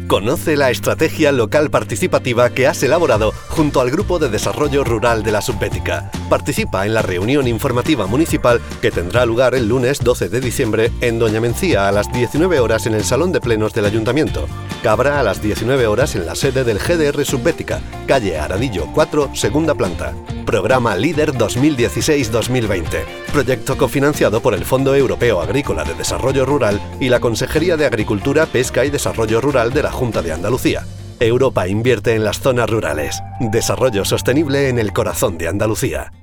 Conoce la estrategia local participativa que has elaborado junto al Grupo de Desarrollo Rural de la Subbética. Participa en la reunión informativa municipal que tendrá lugar el lunes 12 de diciembre en Doña Mencía a las 19 horas en el Salón de Plenos del Ayuntamiento. Cabra a las 19 horas en la sede del GDR Subbética, calle Aradillo 4, segunda planta. Programa Líder 2016-2020. Proyecto cofinanciado por el Fondo Europeo Agrícola de Desarrollo Rural y la Consejería de Agricultura, Pesca y Desarrollo Rural de la Junta de Andalucía. Europa invierte en las zonas rurales. Desarrollo sostenible en el corazón de Andalucía.